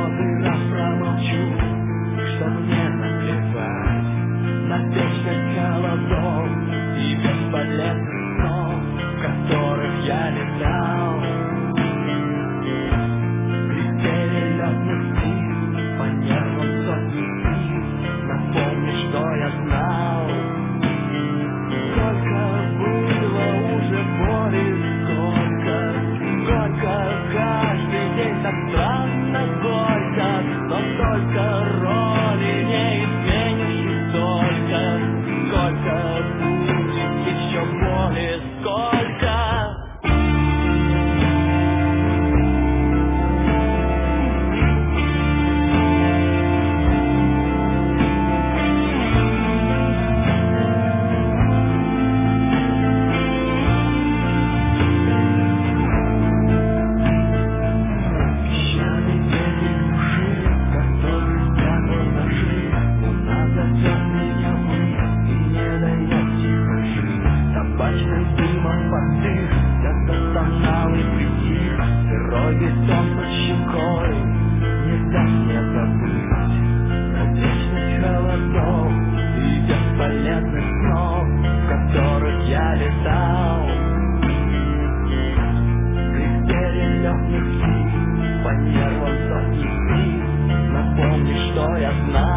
100-й раз промолчу, чтоб не наплевать на вечность холодов и бесполезных снов, в которых я летал. Крестели летных птиц, по нервам сотни птиц, напомни, что я знал. Сколько было уже боли, сколько каждый день так странно горько, но только роли не изменишь и только. Сколько будет еще боли, сколько. Бетон под щекой не даст мне забыть на вечность холодов и бесполезных снов, в которых я летал. Крестели летных птиц, по нервам сотни птиц, напомни, что я знал.